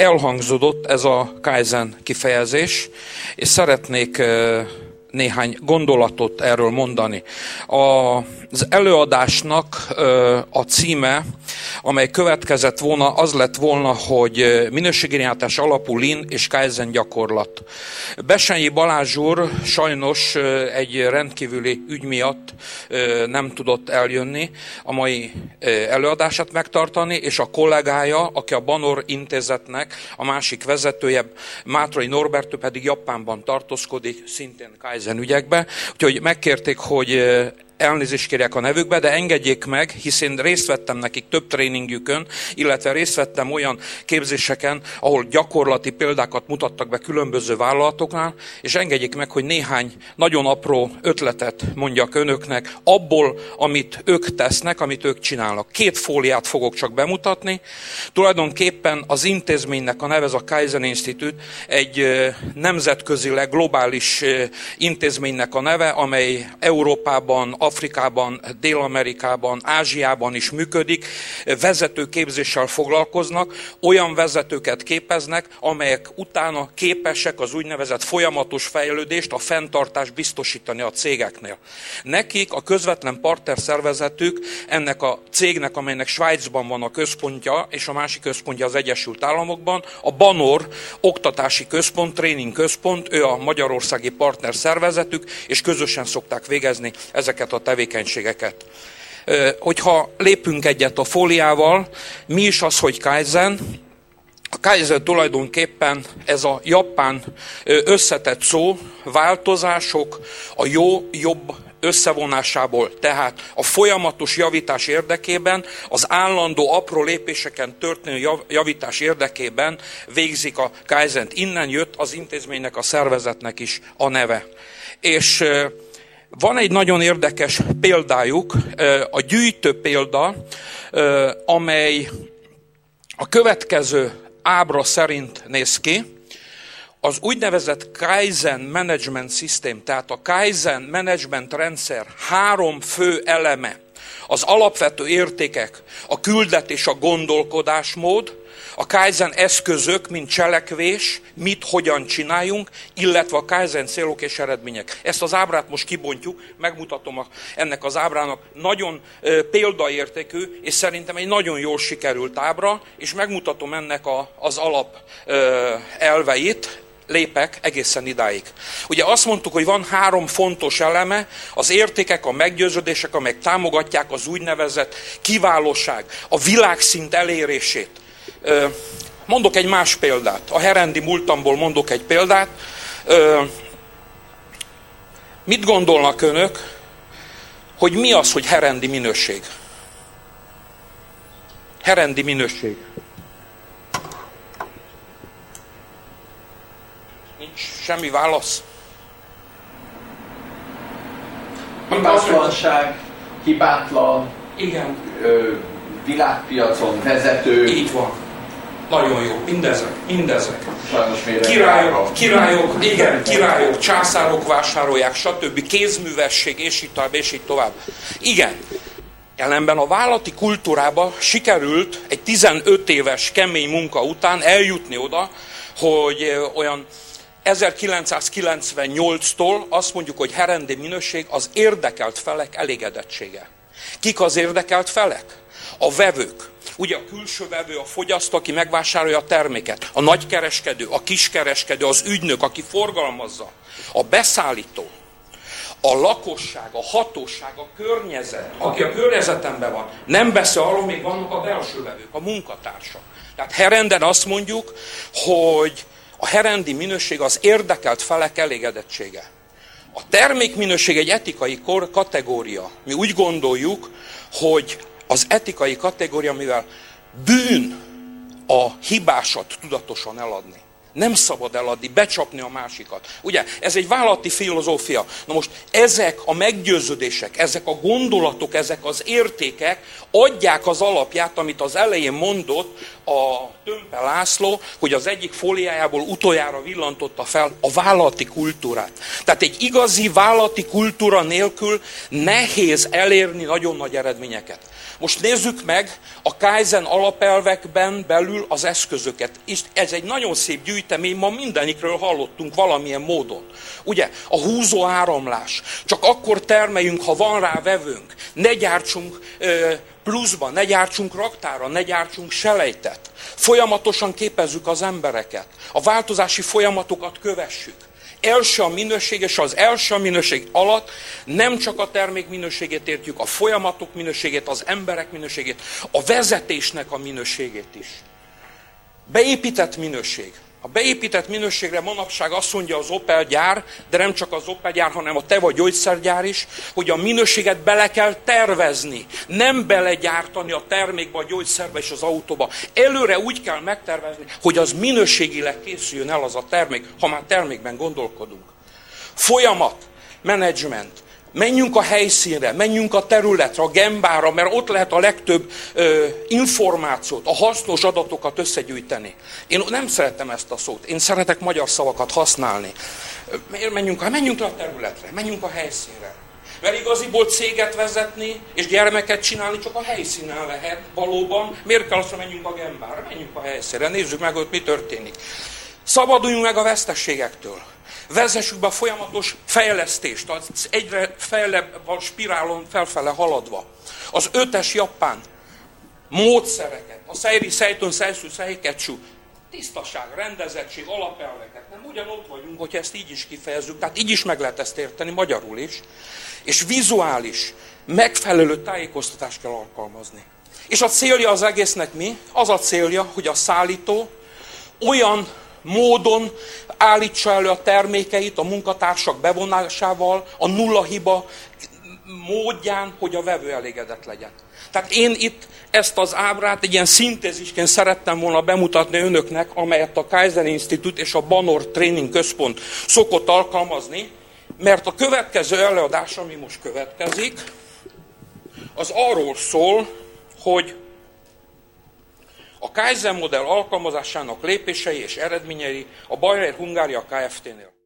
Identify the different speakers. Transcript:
Speaker 1: elhangzódott ez a Kaizen kifejezés, és szeretnék néhány gondolatot erről mondani. Az előadásnak a címe, amely következett volna, az lett volna, hogy minőségirányítás alapú Lean és Kaizen gyakorlat. Bessenyi Balázs úr sajnos egy rendkívüli ügy miatt nem tudott eljönni a mai előadását megtartani, és a kollégája, aki a Banor intézetnek a másik vezetője, Mátrai Norbert, ő pedig Japánban tartózkodik, szintén Kaizen ügyekbe. Úgyhogy megkérték, hogy elnézést kérjek a nevükbe, de engedjék meg, hiszen részt vettem nekik több tréningjükön, illetve részt vettem olyan képzéseken, ahol gyakorlati példákat mutattak be különböző vállalatoknál, és engedjék meg, hogy néhány nagyon apró ötletet mondjak önöknek abból, amit ők tesznek, amit ők csinálnak. 2 fóliát fogok csak bemutatni. Tulajdonképpen az intézménynek a neve, ez a Kaizen Institute, egy nemzetközileg globális intézménynek a neve, amely Európában, Afrikában, Dél-Amerikában, Ázsiában is működik, vezetőképzéssel foglalkoznak, olyan vezetőket képeznek, amelyek utána képesek az úgynevezett folyamatos fejlődést, a fenntartást biztosítani a cégeknél. Nekik a közvetlen partnerszervezetük ennek a cégnek, amelynek Svájcban van a központja, és a másik központja az Egyesült Államokban, a Banor oktatási központ, tréning központ, ő a magyarországi partnerszervezetük, és közösen szokták végezni ezeket a tevékenységeket. Hogyha lépünk egyet a fóliával, mi is az, hogy Kaizen? A Kaizen tulajdonképpen ez a japán összetett szó, változások a jobb összevonásából, tehát a folyamatos javítás érdekében, az állandó apró lépéseken történő javítás érdekében végzik a Kaizent. Innen jött az intézménynek, a szervezetnek is a neve. És van egy nagyon érdekes példájuk, a gyűjtő példa, amely a következő ábra szerint néz ki. Az úgynevezett Kaizen Management System, tehát a Kaizen Management rendszer 3 fő eleme, az alapvető értékek, a küldetés, a gondolkodásmód, a Kaizen eszközök, mint cselekvés, mit, hogyan csináljunk, illetve a Kaizen célok és eredmények. Ezt az ábrát most kibontjuk, megmutatom ennek az ábrának, nagyon példaértékű, és szerintem egy nagyon jól sikerült ábra, és megmutatom ennek az alap elveit, lépek egészen idáig. Ugye azt mondtuk, hogy van 3 fontos eleme, az értékek, a meggyőződések, amelyek támogatják az úgynevezett kiválóság, a világszint elérését. Mondok egy más példát. A herendi múltamból mondok egy példát. Mit gondolnak önök, hogy mi az, hogy herendi minőség? Herendi minőség. Nincs semmi válasz?
Speaker 2: Hibátlanság, hibátlan,
Speaker 1: igen.
Speaker 2: Világpiacon vezető.
Speaker 1: Így van. Nagyon jó. Mindezek.
Speaker 2: Sajnos
Speaker 1: Királyok, császárok vásárolják, stb. Kézművesség, és így tovább. Igen. Ellenben a vállalati kultúrába sikerült egy 15 éves kemény munka után eljutni oda, hogy olyan 1998-tól azt mondjuk, hogy herendi minőség az érdekelt felek elégedettsége. Kik az érdekelt felek? A vevők. Ugye a külső vevő, a fogyasztó, aki megvásárolja a terméket, a nagykereskedő, a kiskereskedő, az ügynök, aki forgalmazza, a beszállító, a lakosság, a hatóság, a környezet, aki a környezetemben van. Nem beszél arról, még vannak a belső vevők, a munkatársak. Tehát herenden azt mondjuk, hogy a herendi minőség az érdekelt felek elégedettsége. A termékminőség egy etikai kategória. Mi úgy gondoljuk, hogy az etikai kategória, mivel bűn a hibásat tudatosan eladni. Nem szabad eladni, becsapni a másikat. Ugye, ez egy vállalati filozófia. Na most ezek a meggyőződések, ezek a gondolatok, ezek az értékek adják az alapját, amit az elején mondott a Tömpe László, hogy az egyik fóliájából utoljára villantotta fel a vállalati kultúrát. Tehát egy igazi vállalati kultúra nélkül nehéz elérni nagyon nagy eredményeket. Most nézzük meg a Kaizen alapelvekben belül az eszközöket. És ez egy nagyon szép gyűjtemény, ma mindenikről hallottunk valamilyen módon. Ugye, a húzó áramlás. Csak akkor termeljünk, ha van rá vevőnk. Ne gyártsunk pluszban, ne gyártsunk raktára, ne gyártsunk selejtet. Folyamatosan képezzük az embereket. A változási folyamatokat kövessük. Első a minőség, és az első a minőség alatt nem csak a termék minőségét értjük, a folyamatok minőségét, az emberek minőségét, a vezetésnek a minőségét is. Beépített minőség. A beépített minőségre manapság azt mondja az Opel gyár, de nem csak az Opel gyár, hanem a Teva gyógyszergyár is, hogy a minőséget bele kell tervezni. Nem belegyártani a termékbe, a gyógyszerbe és az autóba. Előre úgy kell megtervezni, hogy az minőségileg készüljön el az a termék, ha már termékben gondolkodunk. Folyamat, menedzsment. Menjünk a helyszínre, menjünk a területre, a gembára, mert ott lehet a legtöbb információt, a hasznos adatokat összegyűjteni. Én nem szeretem ezt a szót, én szeretek magyar szavakat használni. Menjünk le a területre, menjünk a helyszínre. Mert igaziból céget vezetni és gyermeket csinálni csak a helyszínen lehet valóban. Miért kell azt, hogy menjünk a gembára? Menjünk a helyszínre, nézzük meg, hogy mi történik. Szabaduljunk meg a veszteségektől. Vezessük be a folyamatos fejlesztést, az egyre fejlebb a spirálon felfele haladva. Az 5-es japán módszereket, a Seiri Seitun Seisu Seiketsu, tisztaság, rendezettség, alapelveket. Nem ugyanott vagyunk, hogy ezt így is kifejezzük, tehát így is meg lehet ezt érteni, magyarul is. És vizuális, megfelelő tájékoztatást kell alkalmazni. És a célja az egésznek mi? Az a célja, hogy a szállító olyan módon állítsa elő a termékeit a munkatársak bevonásával, a nulla hiba módján, hogy a vevő elégedett legyen. Tehát én itt ezt az ábrát egy ilyen szintézisként szerettem volna bemutatni önöknek, amelyet a Kaizen Institute és a Banor Training Központ szokott alkalmazni, mert a következő előadás, ami most következik, az arról szól, hogy a Kaizen modell alkalmazásának lépései és eredményei a Bayer Hungária Kft-nél.